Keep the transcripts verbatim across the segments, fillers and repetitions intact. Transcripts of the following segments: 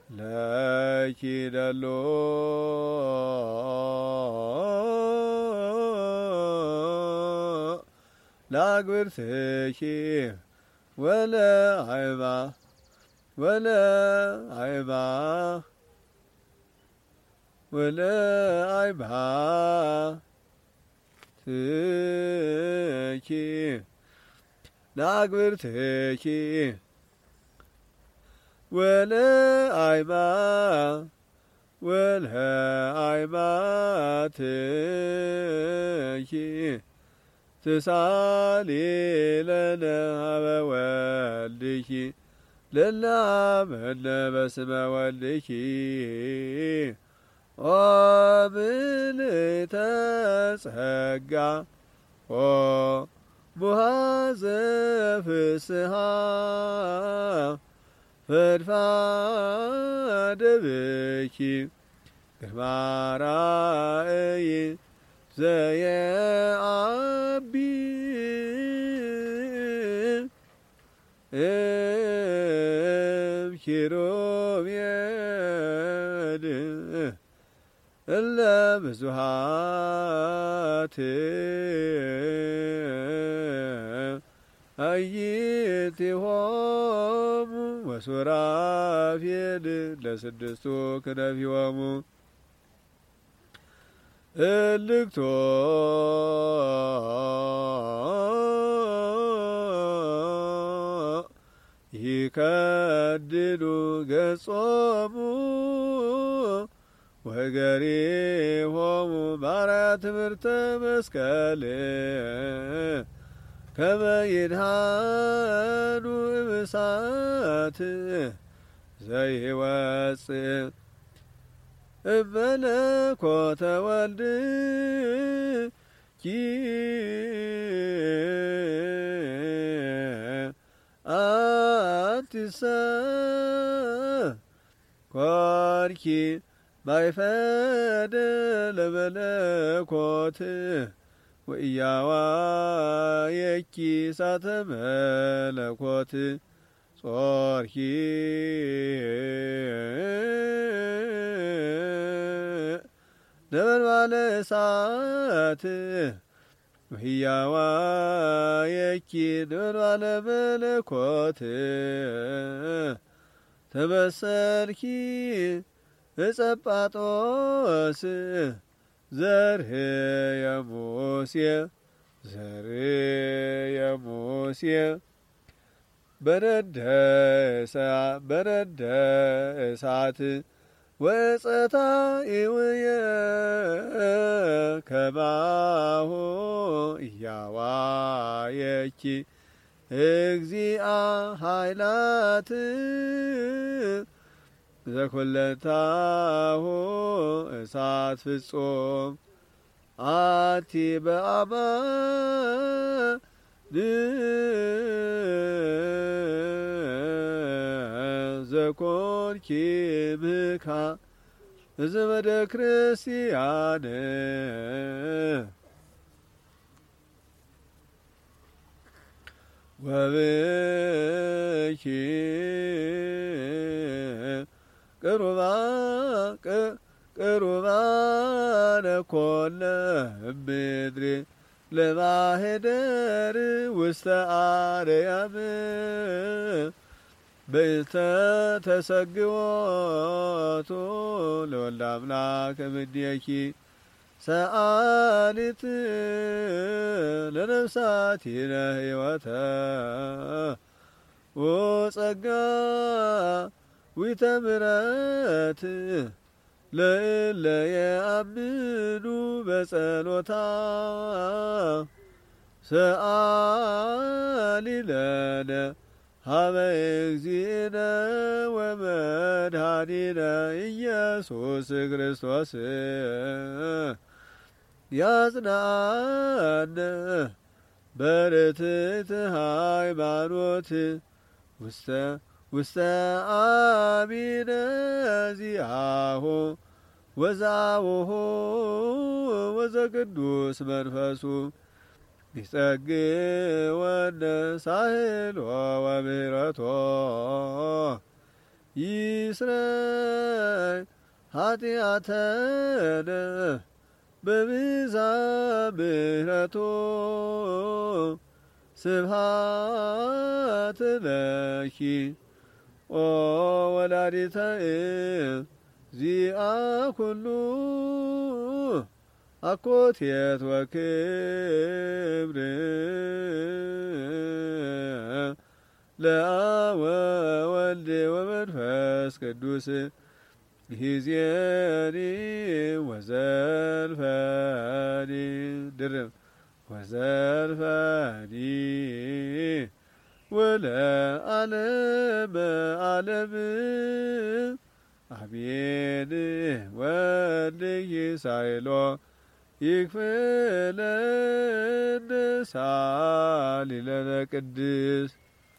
ለኪ ደሎ ላግብርትኪ ወለዓይባ ወለዓይባ ወለዓይባ ትኪ ላግብርትኪ ወለዓይባ ወለዓይባ ትኪ ትሳሊ ለነ ሀበ ወልድኪ ለላመነ በስመ ወልድኪ ኦ ምልዕተ ጸጋ ኦ ሙሃዘ ፍስሓ ፈድፋደ ብኪ ግርማ ራእይ ዘየዓቢ እም ኪሩቤል እለ ብዙኃት አዕይንቲሆሙ ወሱራፌል ለስድስቱ ክነፊሆሙ እልክቶ ይከድኑ ገጾሙ ወገሪሆሙ በአርአያ ትምህርተ መስቀል ከመ ይድኃኑ እምእሳት ዘይወፅእ እመለኮተ ወልድኪ አንቲሰ ኮንኪ ማይፈደ ለመለኮት ወኢያዋየኪ እሳተ መለኮት ጾርኪ ነበልባለ እሳት ወኢያዋየኪ ነበልባለ መለኮት ተመሰልኪ ዕፀ ጳጦስ ዘርህየ ሙሴ ዘርህየ ሙሴ በነደ እሳት ወጸታ ኢውየ ከማሁ ኢያዋየኪ እግዚአ ኃይላት ዘኩለታሁ እሳት ፍጹም አቲ በአማን ዘኮንኪ ብካ ዘመደ ክርስቲያን ወብኪ ቅሩባነ ኮነ እምድር ለማህደር ውስተ አርያም በእንተ ተሰግዎቱ ለወልደ አምላክ እምኔኪ ሰአሊት ለነፍሳቲነ ሕይወተ ወጸጋ ዊተምረት ለእለ የአምኑ በጸሎታ ሰአሊ ለነ ሀበ እግዚእነ ወመድኃኒነ ኢየሱስ ክርስቶስ ያጽናነ በርትዕት ሃይማኖት ውስተ ውስተ አሚነ ዚአሁ ወዛውሁ ወዘቅዱስ መንፈሱ ይጸግወነ ሳህሎ ወምህረቶ ይስረይ ኃጢአተነ በብዛ ምሕረቱ ስብሐት ለኪ ኦ ወላዲተ እግዚአ ኩሉ አኮቴት ወክብር ለአብ ወወልድ ወመንፈስ ቅዱስ ጊዜኒ ወዘልፈኒ ድርብ ወዘልፈኒ ወለዓለመ ዓለም አሜን። ወልይ ሳይሎ ይክፍለነ ሳሊለነ ቅድስ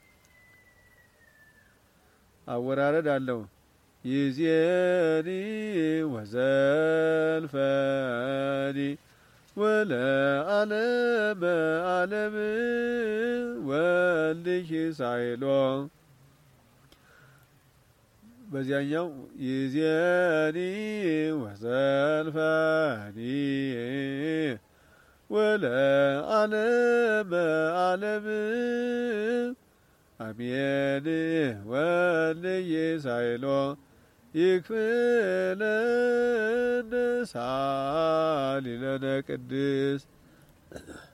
አወራረድ አለው። ይዜኒ ወዘልፈኒ ወለዓለመ ዓለም ወልይ ሳይሎ በዚያኛው ይዜኒ ወዘልፈኒ ወለዓለመ ዓለም አሜን። ወልይ ሳይሎ ይክፍለነ ሳሊለነ ቅድስ